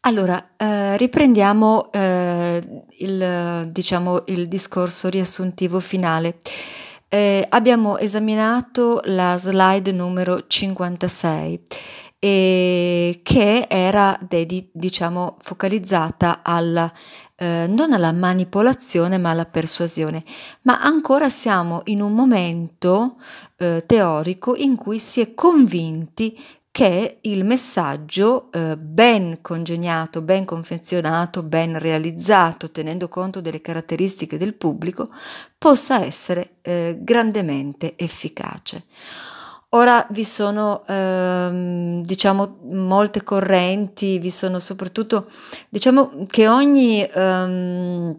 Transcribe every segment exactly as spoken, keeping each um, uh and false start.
Allora, ehm, riprendiamo, ehm, il diciamo, il discorso riassuntivo finale. Ehm, abbiamo esaminato la slide numero cinquantasei, ehm, che era dedi diciamo focalizzata alla ehm, non alla manipolazione, ma alla persuasione. Ma ancora siamo in un momento, uhm, teorico in cui si è convinti che il messaggio, uhm, ben congegnato, ben confezionato, ben realizzato, tenendo conto delle caratteristiche del pubblico, possa essere, ehm, grandemente efficace. Ora vi sono, uhm, diciamo molte correnti, vi sono soprattutto diciamo che ogni uhm,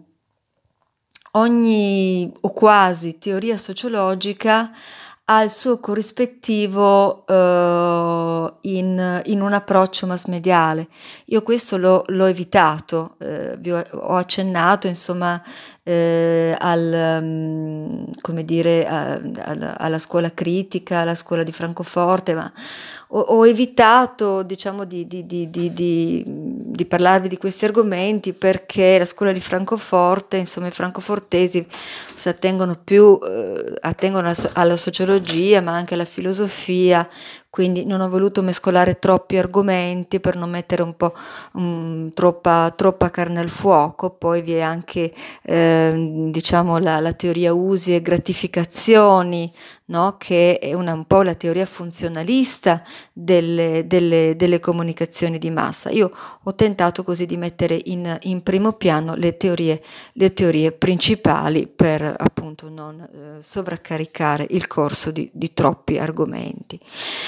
ogni o quasi teoria sociologica ha il suo corrispettivo, uhm, in in un approccio mass mediale. Io questo l'ho l'ho evitato, uhm, vi ho ho accennato insomma, ehm, al mhmm, come dire, a al alla scuola critica, alla scuola di Francoforte, ma ho ho evitato diciamo di di di di di mhmm, di parlarvi di questi argomenti perché la scuola di Francoforte, insomma i francofortesi s'attengono più uhm, attengono alla so alla sociologia, ma anche alla filosofia, quindi non ho voluto mescolare troppi argomenti per non mettere un po', mhmm, troppa troppa carne al fuoco. Poi vi è anche, ehm, diciamo la la teoria usi e gratificazioni, no, che è una un po' la teoria funzionalista delle delle delle comunicazioni di massa. Io ho tentato così di mettere in in primo piano le teorie le teorie principali per appunto non, ehm, sovraccaricare il corso di di troppi argomenti.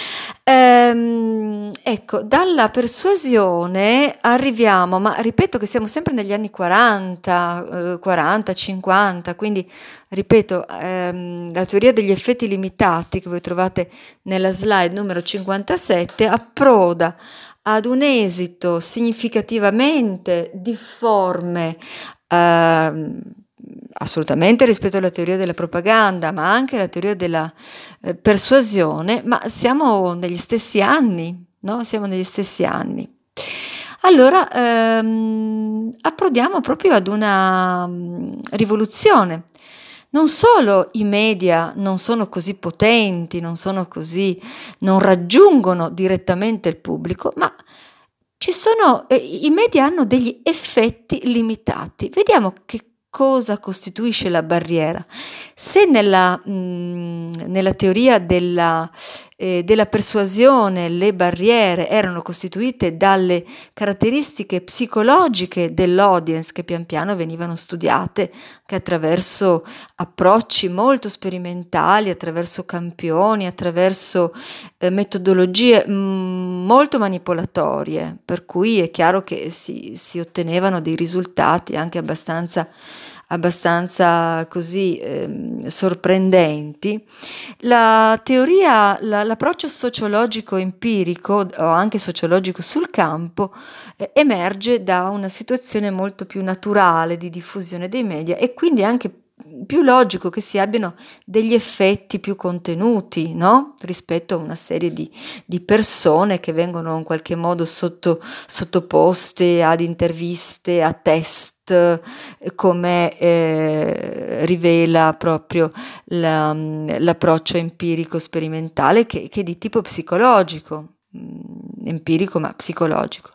Ehm, ecco, dalla persuasione arriviamo ma ripeto che siamo sempre negli anni quaranta, uhm, quaranta, cinquanta, quindi ripeto, ehm, la teoria degli effetti limitati che voi trovate nella slide numero cinquantasette approda ad un esito significativamente difforme, uhm, assolutamente rispetto alla teoria della propaganda, ma anche alla teoria della, ehm, persuasione, ma siamo negli stessi anni, no, siamo negli stessi anni. Allora, ehm, approdiamo proprio ad una, mhmm, rivoluzione. Non solo i media non sono così potenti, non sono così non raggiungono direttamente il pubblico, ma ci sono ehm, i i media hanno degli effetti limitati. Vediamo che cosa costituisce la barriera. Se nella mhmm, nella teoria della ehm, della persuasione le barriere erano costituite dalle caratteristiche psicologiche dell'audience che pian piano venivano studiate, che attraverso approcci molto sperimentali, attraverso campioni, attraverso, ehm, metodologie, mhmm, molto manipolatorie, per cui è chiaro che si si ottenevano dei risultati anche abbastanza abbastanza così, ehm, sorprendenti. La teoria la l'approccio sociologico empirico o anche sociologico sul campo, e emerge da una situazione molto più naturale di diffusione dei media e quindi anche, mhmm, più logico che si abbiano degli effetti più contenuti, no, rispetto a una serie di di persone che vengono in qualche modo sotto sottoposte ad interviste, a test, ehm, come, ehm, rivela proprio la mhmm, l'approccio empirico sperimentale che che è di tipo psicologico, mhmm, empirico ma psicologico.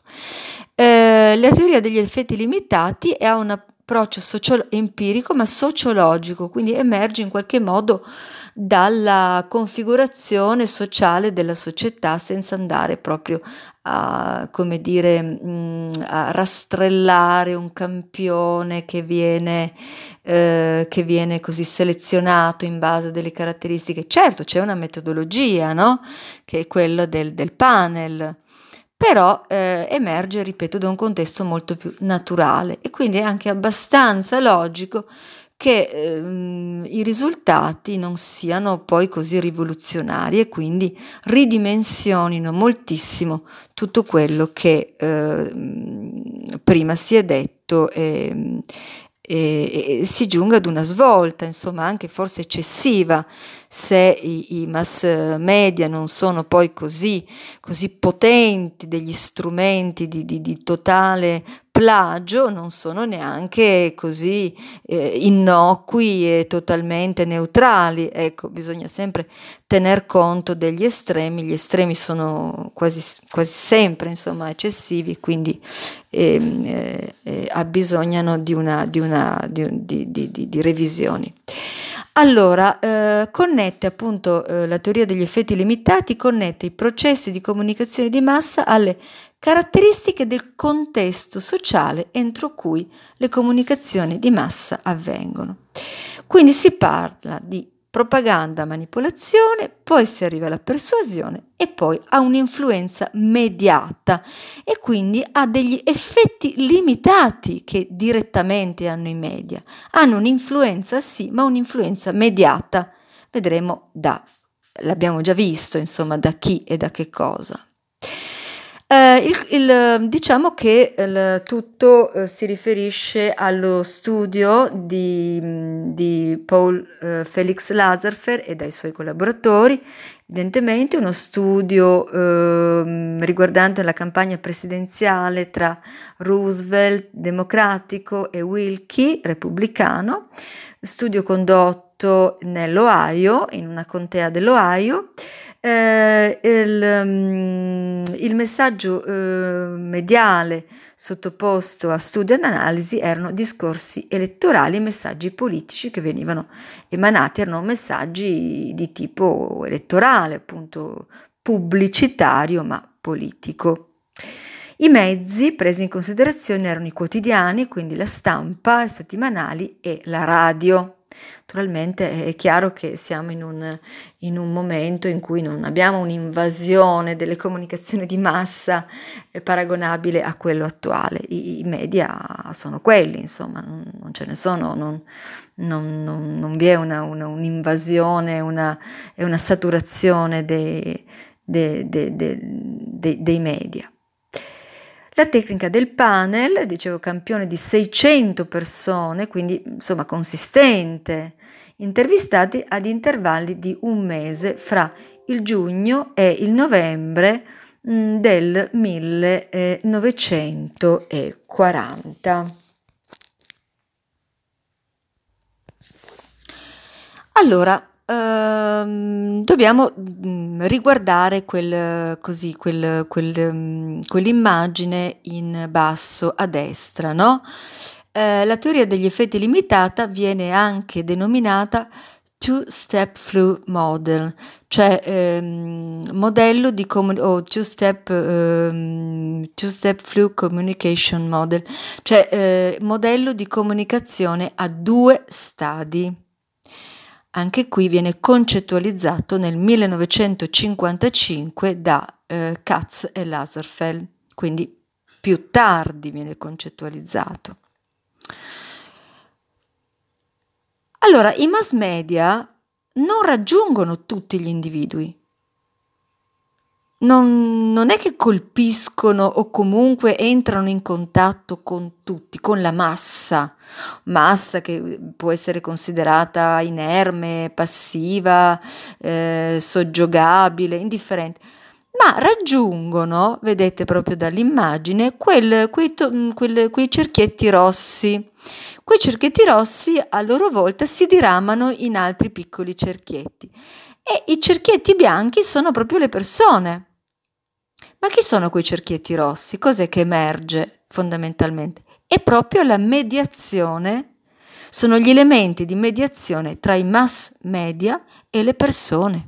Ehm, la teoria degli effetti limitati è ha un approccio sociolo empirico ma sociologico, quindi emerge in qualche modo dalla configurazione sociale della società senza andare proprio a come dire, mhmm, a rastrellare un campione che viene ehm, che viene così selezionato in base a delle caratteristiche. Certo, c'è una metodologia, no, che è quella del del panel, però, ehm, emerge, ripeto, da un contesto molto più naturale e quindi è anche abbastanza logico che, ehm, i risultati non siano poi così rivoluzionari e quindi ridimensionino moltissimo tutto quello che, ehm, prima si è detto, ehm, e e e si giunga ad una svolta, insomma anche forse eccessiva, se i, i mass media non sono poi così, così potenti, degli strumenti di, di, di totale plagio, non sono neanche così eh, innocui e totalmente neutrali. Ecco, bisogna sempre tener conto degli estremi. Gli estremi sono quasi, quasi sempre, insomma, eccessivi, quindi ehm, eh, eh, abbisognano di, una, di, una, di, un- di, di, di, di revisioni. Allora, eh, connette appunto eh, la teoria degli effetti limitati, connette i processi di comunicazione di massa alle caratteristiche del contesto sociale entro cui le comunicazioni di massa avvengono. Quindi si parla di propaganda, manipolazione, poi si arriva alla persuasione e poi a un'influenza mediata e quindi ha degli effetti limitati che direttamente hanno i media. Hanno un'influenza sì, ma un'influenza mediata. Vedremo da, l'abbiamo già visto, insomma, da chi e da che cosa. Eh, il- il- diciamo che il tutto eh, si riferisce allo studio di, di Paul eh, Felix Lazarsfeld e dai suoi collaboratori, evidentemente uno studio ehm, riguardante la campagna presidenziale tra Roosevelt, democratico, e Willkie, repubblicano, studio condotto nell'Ohio, in una contea dell'Ohio. Eh, il, mm, il messaggio eh, mediale sottoposto a studio ed analisi erano discorsi elettorali e messaggi politici che venivano emanati, erano messaggi di tipo elettorale, appunto pubblicitario ma politico. I mezzi presi in considerazione erano i quotidiani, quindi la stampa, i settimanali e la radio. Naturalmente è chiaro che siamo in un, in un momento in cui non abbiamo un'invasione delle comunicazioni di massa eh, paragonabile a quello attuale. I, i media sono quelli, insomma, non, non ce ne sono, non, non, non, non vi è una, una, un'invasione una, e una saturazione dei, dei, dei, dei, dei, dei media. La tecnica del panel, dicevo, campione di seicento persone, quindi insomma consistente, intervistati ad intervalli di un mese fra il giugno e il novembre mh, del millenovecentoquaranta. Allora, ehm, dobbiamo mm, riguardare quel, così, quel- quel, mm, quell'immagine in basso a destra, no? Eh, la teoria degli effetti limitata viene anche denominata two-step flow model, cioè ehm, modello di comu- o two-step, ehm, two-step flow communication model, cioè eh, modello di comunicazione a due stadi. Anche qui viene concettualizzato nel millenovecentocinquantacinque da eh, Katz e Lazarsfeld, quindi più tardi viene concettualizzato. Allora, i mass media non raggiungono tutti gli individui. Non, non è che colpiscono o comunque entrano in contatto con tutti, con la massa, massa che può essere considerata inerme, passiva, eh, soggiogabile, indifferente, ma raggiungono, vedete proprio dall'immagine, quel, quei, to- quel- quei cerchietti rossi. Quei cerchietti rossi a loro volta si diramano in altri piccoli cerchietti e i cerchietti bianchi sono proprio le persone. Ma chi sono quei cerchietti rossi? Cos'è che emerge fondamentalmente? È proprio la mediazione, sono gli elementi di mediazione tra i mass media e le persone.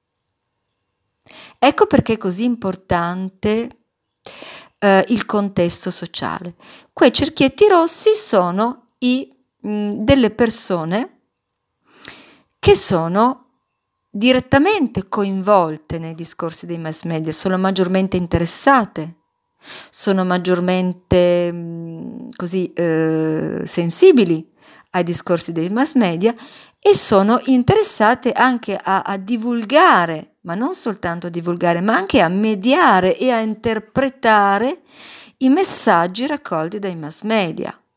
Ecco perché è così importante eh, il contesto sociale. Quei cerchietti rossi sono i, mh, delle persone che sono direttamente coinvolte nei discorsi dei mass media, sono maggiormente interessate, sono maggiormente mh, così eh, sensibili ai discorsi dei mass media e sono interessate anche a, a divulgare, ma non soltanto a divulgare, ma anche a mediare e a interpretare i messaggi raccolti dai mass media.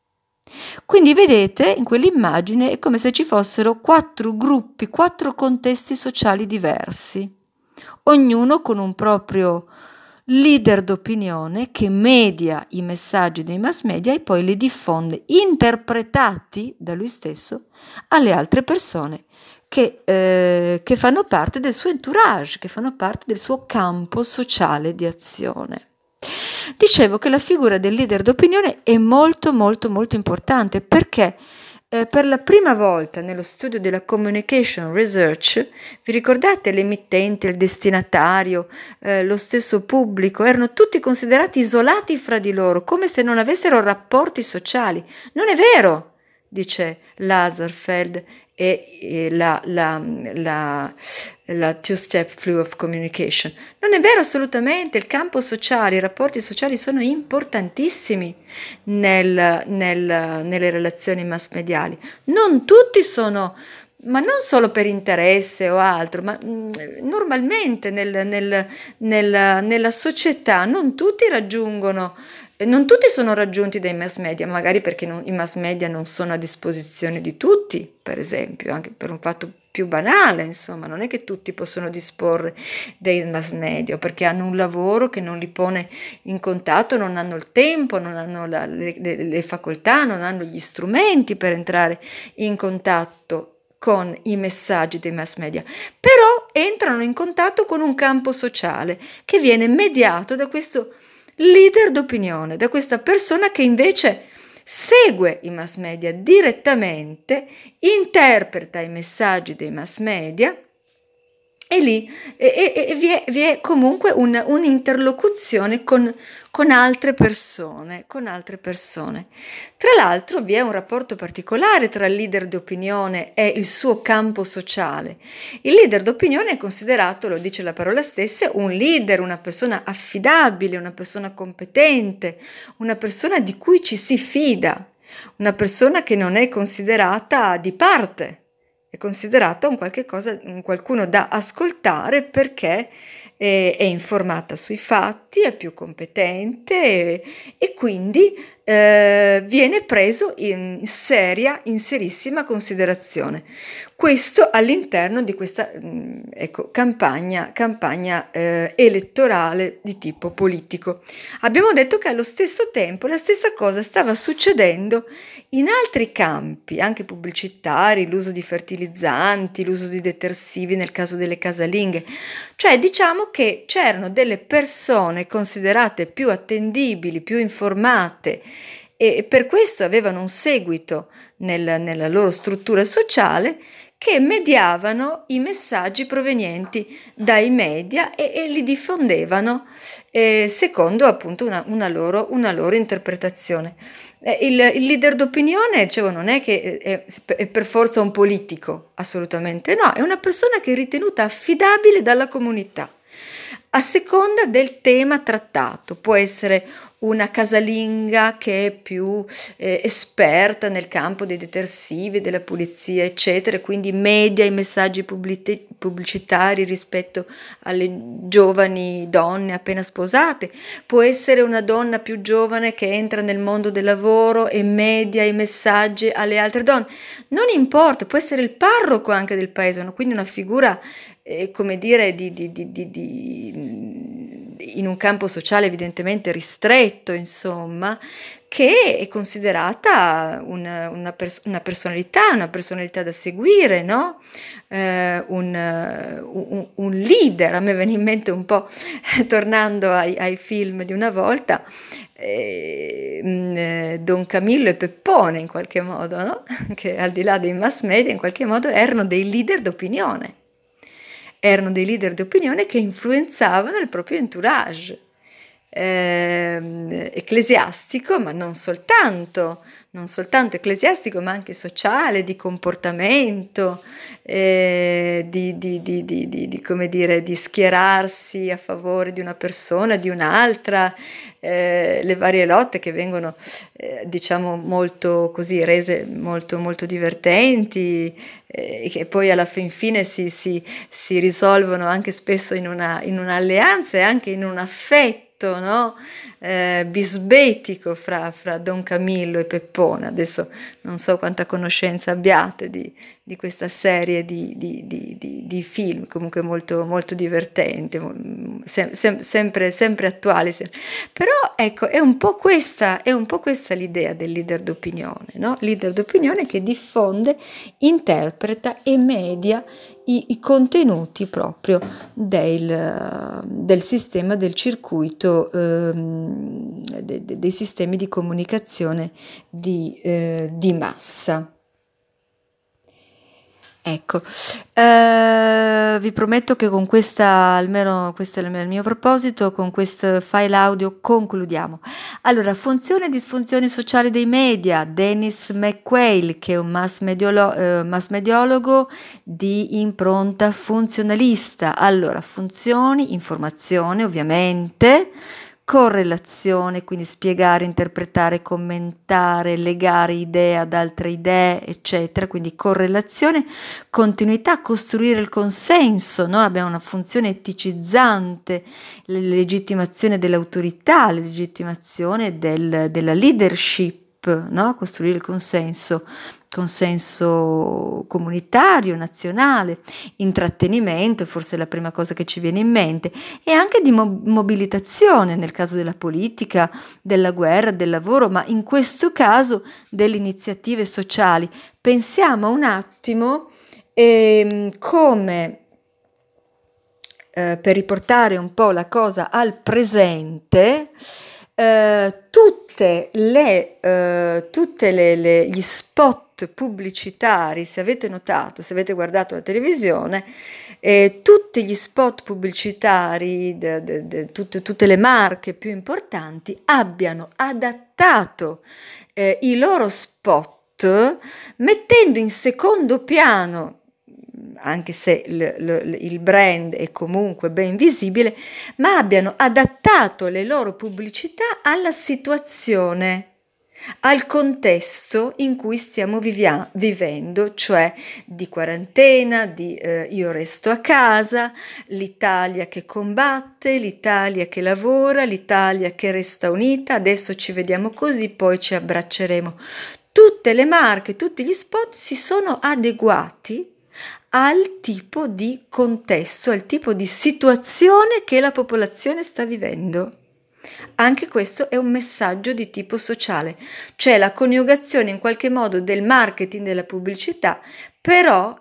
Quindi vedete, in quell'immagine è come se ci fossero quattro gruppi, quattro contesti sociali diversi, ognuno con un proprio leader d'opinione che media i messaggi dei mass media e poi li diffonde interpretati da lui stesso alle altre persone che, eh, che fanno parte del suo entourage, che fanno parte del suo campo sociale di azione. Dicevo che la figura del leader d'opinione è molto molto molto importante perché eh, per la prima volta nello studio della communication research, vi ricordate l'emittente, il destinatario, eh, lo stesso pubblico, erano tutti considerati isolati fra di loro, come se non avessero rapporti sociali. Non è vero, dice Lazarsfeld e, e la, la, la, la two-step flow of communication. Non è vero assolutamente, il campo sociale, i rapporti sociali sono importantissimi nel, nel, nelle relazioni mass mediali. Non tutti sono, ma non solo per interesse o altro, ma mh, normalmente nel, nel, nel, nella società non tutti raggiungono non tutti sono raggiunti dai mass media, magari perché non, i mass media non sono a disposizione di tutti, per esempio, anche per un fatto più banale, insomma, non è che tutti possono disporre dei mass media, perché hanno un lavoro che non li pone in contatto, non hanno il tempo, non hanno la, le, le, le facoltà, non hanno gli strumenti per entrare in contatto con i messaggi dei mass media, però entrano in contatto con un campo sociale che viene mediato da questo leader d'opinione, da questa persona che invece segue i mass media direttamente, interpreta i messaggi dei mass media e lì e, e, e vi, è, vi è comunque un, un'interlocuzione con, con altre persone, con altre persone. Tra l'altro vi è un rapporto particolare tra il leader d'opinione e il suo campo sociale. Il leader d'opinione è considerato, lo dice la parola stessa, un leader, una persona affidabile, una persona competente, una persona di cui ci si fida, una persona che non è considerata di parte. È considerata un qualche cosa, un qualcuno da ascoltare perché è, è informata sui fatti, è più competente e, e quindi eh, viene preso in seria, in serissima considerazione. Questo all'interno di questa mh, ecco, campagna, campagna eh, elettorale di tipo politico. Abbiamo detto che allo stesso tempo la stessa cosa stava succedendo in altri campi, anche pubblicitari, l'uso di fertilizzanti, l'uso di detersivi nel caso delle casalinghe, cioè diciamo che c'erano delle persone considerate più attendibili, più informate e per questo avevano un seguito nel, nella loro struttura sociale che mediavano i messaggi provenienti dai media e, e li diffondevano eh, secondo appunto una, una, loro, una loro interpretazione. Eh, il, il leader d'opinione, dicevo, non è che è, è per forza un politico, assolutamente no, è una persona che è ritenuta affidabile dalla comunità. A seconda del tema trattato, può essere una casalinga che è più eh, esperta nel campo dei detersivi, della pulizia, eccetera, quindi media i messaggi pubblit- pubblicitari rispetto alle giovani donne appena sposate. Può essere una donna più giovane che entra nel mondo del lavoro e media i messaggi alle altre donne. Non importa, può essere il parroco anche del paese, no? Quindi una figura eh, come dire, di, di, di, di, di, in un campo sociale evidentemente ristretto, insomma, che è considerata una, una, pers- una personalità, una personalità da seguire, no? Eh, un, un, un leader. A me viene in mente un po', tornando ai, ai film di una volta, eh, Don Camillo e Peppone in qualche modo, no? Che al di là dei mass media in qualche modo erano dei leader d'opinione. Erano dei leader d'opinione che influenzavano il proprio entourage eh, ecclesiastico, ma non soltanto, non soltanto ecclesiastico, ma anche sociale, di comportamento, eh, di, di, di, di, di, di, come dire, di schierarsi a favore di una persona, di un'altra, eh, le varie lotte che vengono, eh, diciamo, molto così rese molto, molto divertenti, e che poi alla fin fine si, si, si risolvono anche spesso in una, in un'alleanza e anche in un affetto duetto, no? Eh, bisbetico fra, fra Don Camillo e Peppone. Adesso non so quanta conoscenza abbiate di, di questa serie di, di, di, di, di film, comunque molto, molto divertente, sem, sem, sempre, sempre attuale. Sem- Però ecco, è un po' questa, è un po' questa l'idea del leader d'opinione, no? Leader d'opinione che diffonde, interpreta e media i, i contenuti proprio del, del sistema, del circuito, ehm, de, de, dei sistemi di comunicazione di, eh, di massa. Ecco, eh, vi prometto che con questa, almeno questo è il mio proposito, con questo file audio concludiamo. Allora, funzione e disfunzioni sociali dei media, Dennis McQuail, che è un mass, mediolo, eh, mass mediologo di impronta funzionalista. Allora, funzioni, informazione ovviamente, correlazione, quindi spiegare, interpretare, commentare, legare idee ad altre idee, eccetera, quindi correlazione, continuità, costruire il consenso, no? Abbiamo una funzione eticizzante, la legittimazione dell'autorità, la legittimazione del, della leadership, no? Costruire il consenso, consenso comunitario, nazionale, intrattenimento, forse è la prima cosa che ci viene in mente, e anche di mo- mobilitazione nel caso della politica, della guerra, del lavoro, ma in questo caso delle iniziative sociali. Pensiamo un attimo ehm, come, eh, per riportare un po' la cosa al presente, eh, tutte le, eh, tutte le, le, gli spot pubblicitari, se avete notato, se avete guardato la televisione, eh, tutti gli spot pubblicitari, de, de, de, tutte, tutte le marche più importanti abbiano adattato eh, i loro spot mettendo in secondo piano, anche se l, l, il brand è comunque ben visibile, ma abbiano adattato le loro pubblicità alla situazione, al contesto in cui stiamo vivia- vivendo, cioè di quarantena, di eh, io resto a casa, l'Italia che combatte, l'Italia che lavora, l'Italia che resta unita, adesso ci vediamo così, poi ci abbracceremo. Tutte le marche, tutti gli spot si sono adeguati al tipo di contesto, al tipo di situazione che la popolazione sta vivendo. Anche questo è un messaggio di tipo sociale, cioè la coniugazione in qualche modo del marketing, della pubblicità, però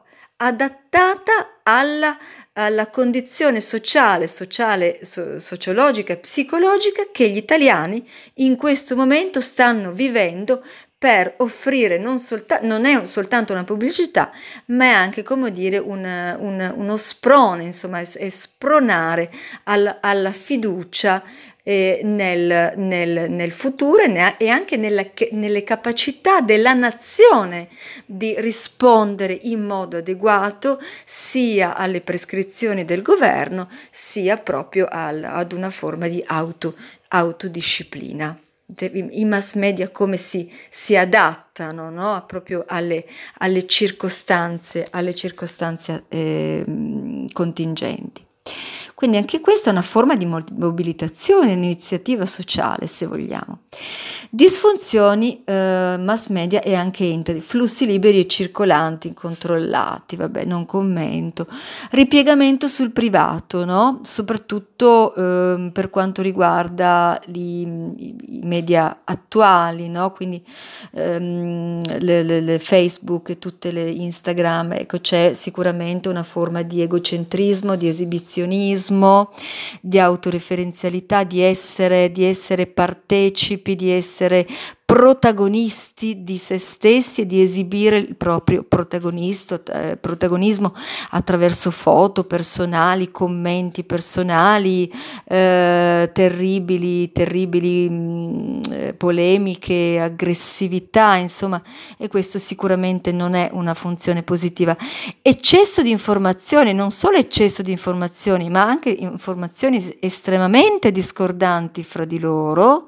adattata alla, alla condizione sociale, sociale so, sociologica e psicologica che gli italiani in questo momento stanno vivendo, per offrire non, solta- non è soltanto una pubblicità, ma è anche, come dire, un, un, uno sprone, insomma, è spronare al, alla fiducia eh, nel, nel, nel futuro e, ne- e anche nella, nelle capacità della nazione di rispondere in modo adeguato sia alle prescrizioni del governo, sia proprio al, ad una forma di auto, autodisciplina. I mass media come si, si adattano, no? Proprio alle, alle circostanze, alle circostanze eh, contingenti. Quindi anche questa è una forma di mobilitazione, un'iniziativa sociale, se vogliamo. Disfunzioni eh, mass media e anche internet, flussi liberi e circolanti, incontrollati, vabbè, non commento. Ripiegamento sul privato, no? Soprattutto eh, per quanto riguarda gli, i media attuali, no? Quindi ehm, le, le, le Facebook e tutte le Instagram, ecco, c'è sicuramente una forma di egocentrismo, di esibizionismo, di autoreferenzialità, di essere, di essere partecipi, di essere protagonisti di se stessi e di esibire il proprio eh, protagonismo attraverso foto personali, commenti personali, eh, terribili, terribili mh, polemiche, aggressività, insomma, e questo sicuramente non è una funzione positiva. Eccesso di informazioni, non solo eccesso di informazioni, ma anche informazioni estremamente discordanti fra di loro,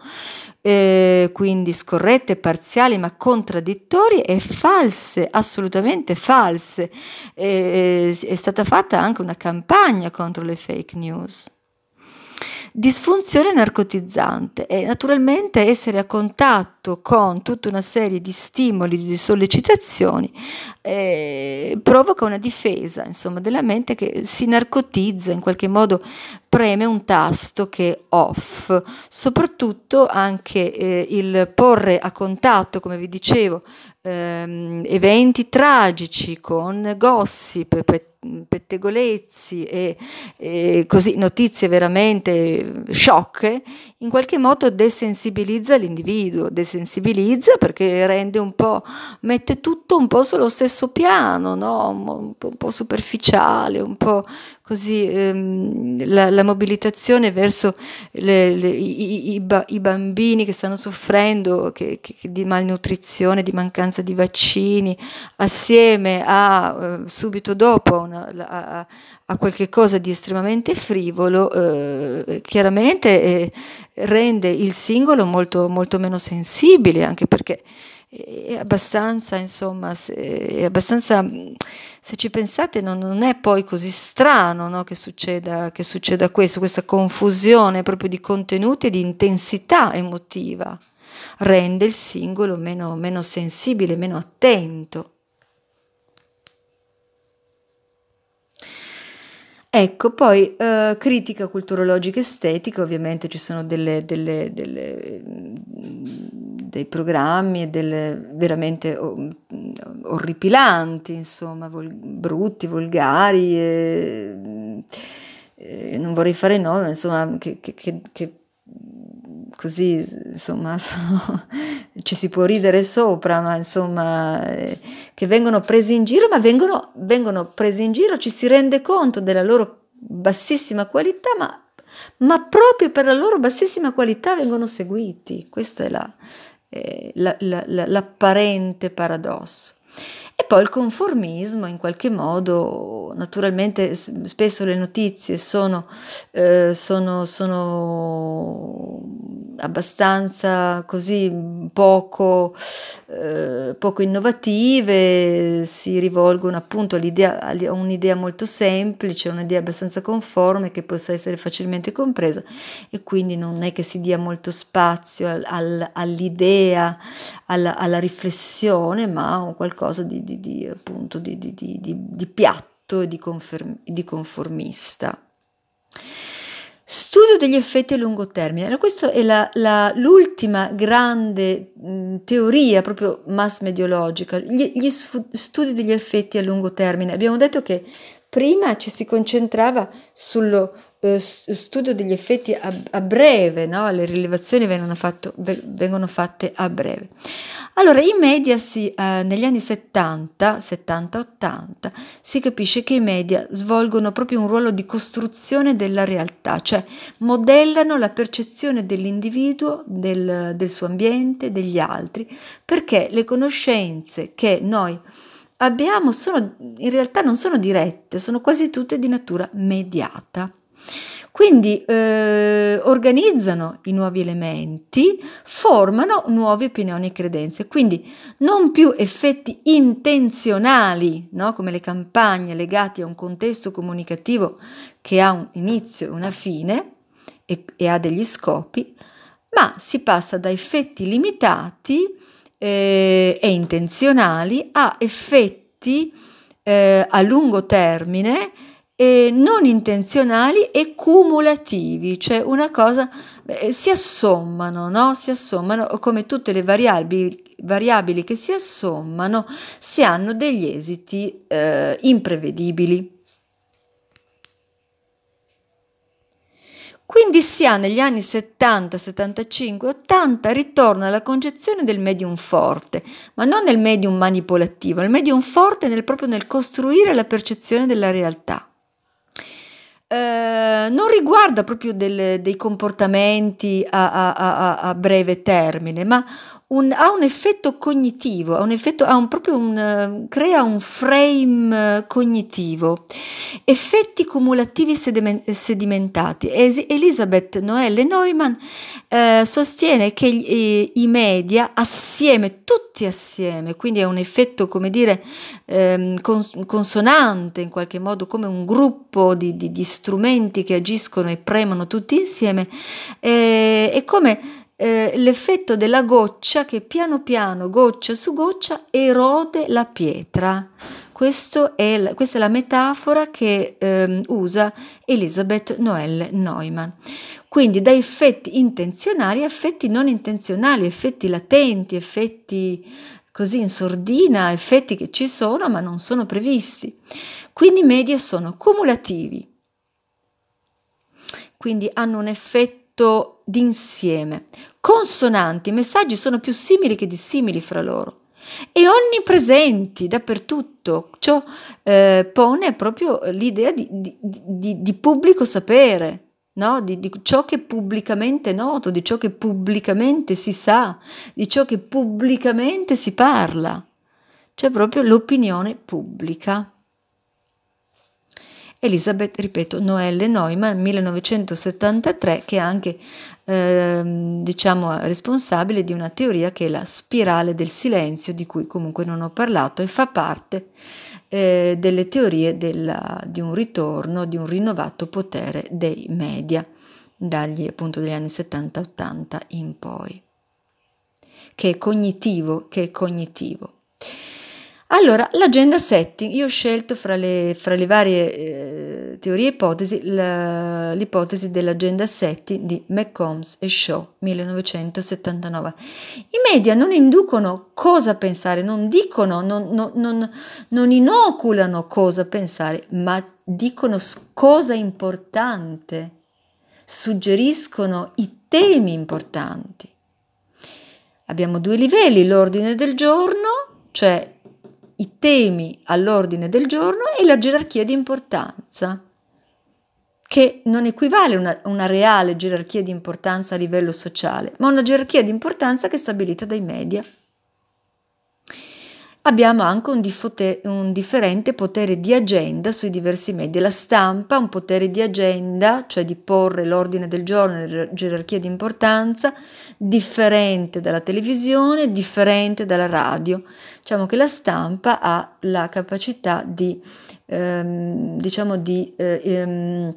eh, quindi scorrette, parziali, ma contraddittorie e false, assolutamente false. Eh, è stata fatta anche una campagna contro le fake news. disfunzione narcotizzante e naturalmente essere a contatto con tutta una serie di stimoli, di sollecitazioni, eh, provoca una difesa, insomma, della mente che si narcotizza, in qualche modo preme un tasto che è off. Soprattutto anche eh, il porre a contatto, come vi dicevo, ehm, eventi tragici con gossip, pe- pettegolezzi e, e così notizie veramente sciocche, in qualche modo desensibilizza l'individuo, desensibilizza perché rende un po', mette tutto un po' sullo stesso piano, no? Un po', un po' superficiale, un po' così, ehm, la, la mobilitazione verso le- le- i, i- i ba- i bambini che stanno soffrendo che- che- di malnutrizione, di mancanza di vaccini, assieme a eh, subito dopo a, una- a- a- a qualche cosa di estremamente frivolo, eh, chiaramente eh, rende il singolo molto, molto meno sensibile, anche perché è abbastanza, insomma, se, è abbastanza, mh, se ci pensate, non, non è poi così strano, no, che succeda, che succeda questo, questa confusione proprio di contenuti e di intensità emotiva rende il singolo meno, meno sensibile, meno attento. Ecco, poi eh, critica culturologica estetica, ovviamente ci sono delle, delle- delle, mm, dei programmi e delle veramente oh, mm, orripilanti, insomma, vol- brutti, volgari, e, mm, e non vorrei fare nomi, ma insomma, che, che- che- che, mm, così, insomma, sono- ci si può ridere sopra, ma insomma, eh, che vengono presi in giro, ma vengono, vengono presi in giro, ci si rende conto della loro bassissima qualità, ma, ma proprio per la loro bassissima qualità vengono seguiti. Questo è la, eh, la- la- la- l'apparente paradosso. E poi il conformismo, in qualche modo, naturalmente s- spesso le notizie sono, eh, sono, sono abbastanza così poco, eh, poco innovative, si rivolgono appunto all'idea, a un'idea molto semplice, un'idea abbastanza conforme che possa essere facilmente compresa e quindi non è che si dia molto spazio al- al- all'idea, alla, alla riflessione, ma un qualcosa di, di- di, appunto di, di- di- di- di piatto e di, conferm- di conformista. Studio degli effetti a lungo termine. Allora, questa è la- la- l'ultima grande mh, teoria proprio mass mediologica, gli, gli sfu- studi degli effetti a lungo termine. Abbiamo detto che prima ci si concentrava sullo eh, s- studio degli effetti a, a breve, no? Le rilevazioni vengono, fatto- ve- vengono fatte a breve. Allora, i media si, eh, negli anni settanta, settanta ottanta, si capisce che i media svolgono proprio un ruolo di costruzione della realtà, cioè modellano la percezione dell'individuo, del, del suo ambiente, degli altri, perché le conoscenze che noi abbiamo sono, in realtà non sono dirette, sono quasi tutte di natura mediata. Quindi eh, organizzano i nuovi elementi, formano nuove opinioni e credenze, quindi non più effetti intenzionali, no? Come le campagne legate a un contesto comunicativo che ha un inizio e una fine e, e ha degli scopi, ma si passa da effetti limitati eh, e intenzionali a effetti eh, a lungo termine e non intenzionali e cumulativi, cioè una cosa eh, si assommano, no? Si assommano come tutte le variabili, variabili che si assommano, si hanno degli esiti eh, imprevedibili. Quindi si ha negli anni settanta, settantacinque, ottanta ritorno alla concezione del medium forte, ma non nel medium manipolativo, il medium forte nel, proprio nel costruire la percezione della realtà. Eh, non riguarda proprio del- dei comportamenti a, a- a- a breve termine, ma un, ha un effetto cognitivo, ha un effetto, ha un, proprio un, eh, crea un frame eh, cognitivo, effetti cumulativi sedimen- sedimentati. Es- Elisabeth Noelle Neumann eh, sostiene che gli- i, i media assieme, tutti assieme, quindi è un effetto, come dire, ehm, cons- consonante, in qualche modo come un gruppo di, di- di strumenti che agiscono e premono tutti insieme, eh, è come eh, l'effetto della goccia che piano piano, goccia su goccia, erode la pietra. Questo è la- questa è la metafora che ehm, usa Elisabeth Noelle Neumann. Quindi da effetti intenzionali a effetti non intenzionali, effetti latenti, effetti così in sordina, effetti che ci sono ma non sono previsti. Quindi i media sono cumulativi, quindi hanno un effetto d'insieme. Consonanti, i messaggi sono più simili che dissimili fra loro e onnipresenti dappertutto. Ciò eh, pone proprio l'idea di, di- di- di pubblico sapere, no? Di, di ciò che è pubblicamente noto, di ciò che pubblicamente si sa, di ciò che pubblicamente si parla. C'è proprio l'opinione pubblica. Elisabeth, ripeto, Noelle Neumann, millenovecentosettantatré, che è anche ehm, diciamo responsabile di una teoria che è la spirale del silenzio, di cui comunque non ho parlato e fa parte eh, delle teorie della, di un ritorno, di un rinnovato potere dei media, dagli appunto degli anni settanta ottanta in poi, che è cognitivo, che è cognitivo. Allora, l'agenda setting, io ho scelto fra le, fra le varie eh, teorie e ipotesi la- l'ipotesi dell'agenda setting di McCombs e Shaw, millenovecentosettantanove. I media non inducono cosa pensare, non dicono, non, non- non- non inoculano cosa pensare, ma dicono s- cosa importante, suggeriscono i temi importanti. Abbiamo due livelli, l'ordine del giorno, cioè i temi all'ordine del giorno, e la gerarchia di importanza, che non equivale a una, una reale gerarchia di importanza a livello sociale, ma una gerarchia di importanza che è stabilita dai media. Abbiamo anche un, diffote- un differente potere di agenda sui diversi media. La stampa ha un potere di agenda, cioè di porre l'ordine del giorno nella gerarchia di importanza, differente dalla televisione, differente dalla radio. Diciamo che la stampa ha la capacità di, ehm, diciamo di eh, ehm,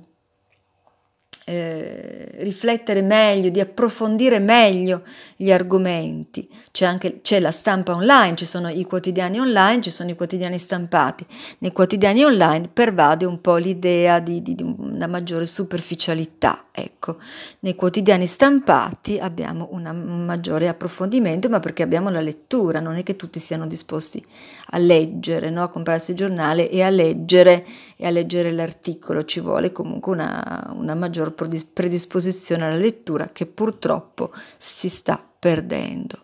eh, riflettere meglio, di approfondire meglio gli argomenti. C'è anche c'è la stampa online, ci sono i quotidiani online, ci sono i quotidiani stampati. Nei quotidiani online pervade un po' l'idea di, di, di una maggiore superficialità, ecco. Nei quotidiani stampati abbiamo una- un maggiore approfondimento, ma perché abbiamo la lettura, non è che tutti siano disposti a leggere, no? A comprarsi il giornale e a leggere e a leggere l'articolo, ci vuole comunque una, una maggior predis- predisposizione alla lettura che purtroppo si sta perdendo.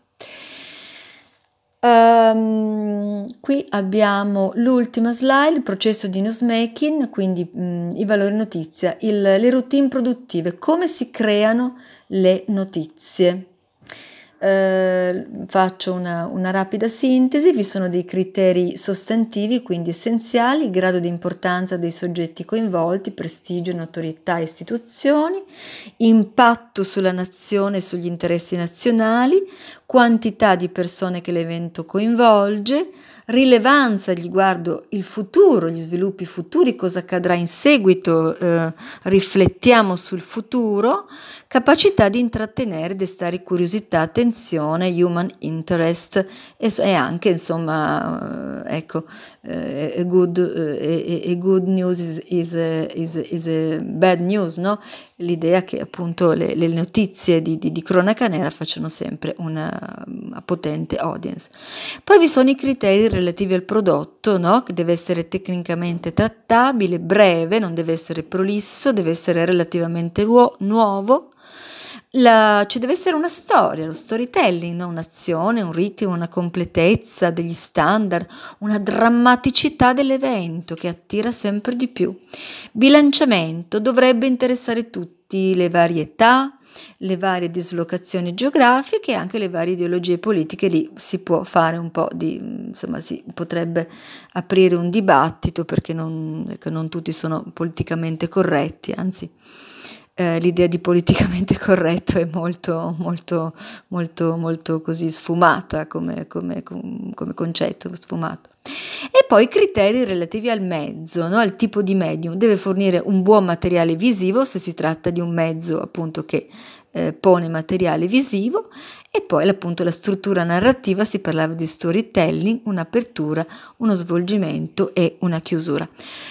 Ehm, qui abbiamo l'ultima slide, il processo di newsmaking, quindi mh, i valori notizia, il- le routine produttive, come si creano le notizie. Eh, faccio una, una rapida sintesi, vi sono dei criteri sostantivi, quindi essenziali: grado di importanza dei soggetti coinvolti, prestigio, notorietà, istituzioni, impatto sulla nazione e sugli interessi nazionali, quantità di persone che l'evento coinvolge, rilevanza riguardo il futuro, gli sviluppi futuri, cosa accadrà in seguito, eh, riflettiamo sul futuro, capacità di intrattenere, destare curiosità, attenzione, human interest e, e anche insomma, eh, ecco, eh, a good, eh, a good news is, is, a, is, a, is a bad news, no? L'idea che appunto le, le notizie di, di, di cronaca nera facciano sempre una, una potente audience. Poi vi sono i criteri relativi al prodotto, no? Che deve essere tecnicamente trattabile, breve, non deve essere prolisso, deve essere relativamente nuo- nuovo. La- ci deve essere una storia, lo storytelling, no? Un'azione, un ritmo, una completezza degli standard, una drammaticità dell'evento che attira sempre di più. Bilanciamento dovrebbe interessare tutti, le varietà, le varie dislocazioni geografiche e anche le varie ideologie politiche. Lì si può fare un po' di, insomma, si potrebbe aprire un dibattito, perché non, ecco, non tutti sono politicamente corretti, anzi eh, l'idea di politicamente corretto è molto, molto, molto, molto così sfumata come, come, come concetto, sfumato. E poi i criteri relativi al mezzo, no? Al tipo di medium. Deve fornire un buon materiale visivo, se si tratta di un mezzo appunto che eh, pone materiale visivo, e poi appunto la struttura narrativa, si parlava di storytelling, un'apertura, uno svolgimento e una chiusura.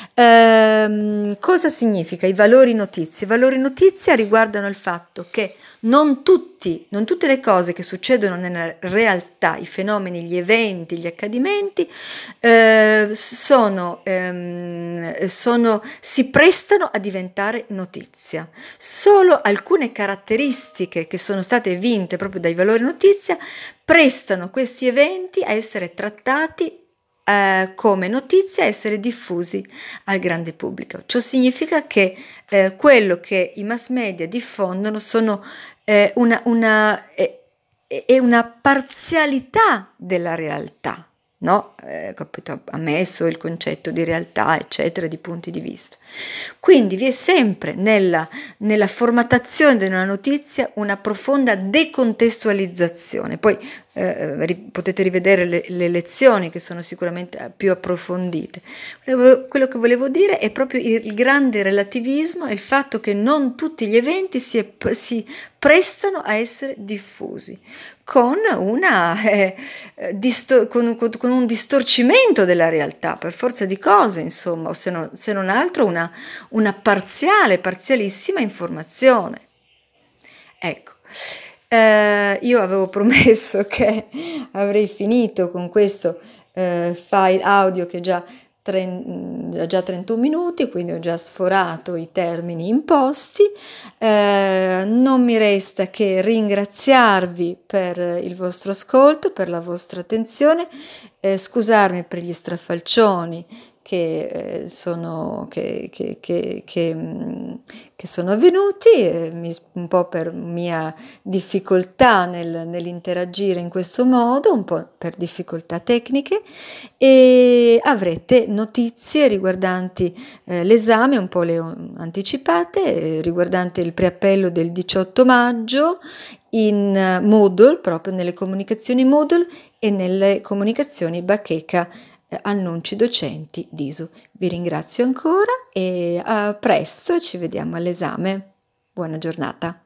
Ehm, cosa significa i valori notizia? I valori notizia riguardano il fatto che non tutti, non tutte le cose che succedono nella realtà, i fenomeni, gli eventi, gli accadimenti, eh, sono, ehm, sono, si prestano a diventare notizia. Solo alcune caratteristiche che sono state vinte proprio dai valori notizia prestano questi eventi a essere trattati eh, come notizia, a essere diffusi al grande pubblico. Ciò significa che eh, quello che i mass media diffondono sono eh, una, una, è, è una parzialità della realtà, no? Eh, ammesso il concetto di realtà, eccetera, di punti di vista. Quindi vi è sempre nella, nella formattazione della notizia una profonda decontestualizzazione. Poi eh, ri, potete rivedere le, le lezioni, che sono sicuramente più approfondite. Quello che volevo dire è proprio il, il grande relativismo e il fatto che non tutti gli eventi si, è, si prestano a essere diffusi, con, una, eh, disto- con, con, con un distorcimento della realtà, per forza di cose, insomma, o se non, se non altro una, una parziale, parzialissima informazione. Ecco, eh, io avevo promesso che avrei finito con questo eh, file audio che già ha già trentuno minuti, quindi ho già sforato i termini imposti. Eh, non mi resta che ringraziarvi per il vostro ascolto, per la vostra attenzione, eh, scusarmi per gli strafalcioni che, eh, sono, che, che, che, che, mh, che sono avvenuti, eh, mi, un po' per mia difficoltà nel, nell'interagire in questo modo, un po' per difficoltà tecniche, e avrete notizie riguardanti eh, l'esame, un po' le ho anticipate, eh, riguardante il preappello del diciotto maggio in uh, Moodle, proprio nelle comunicazioni Moodle e nelle comunicazioni bacheca eh, annunci docenti D I S U. Vi ringrazio ancora e a presto, ci vediamo all'esame. Buona giornata.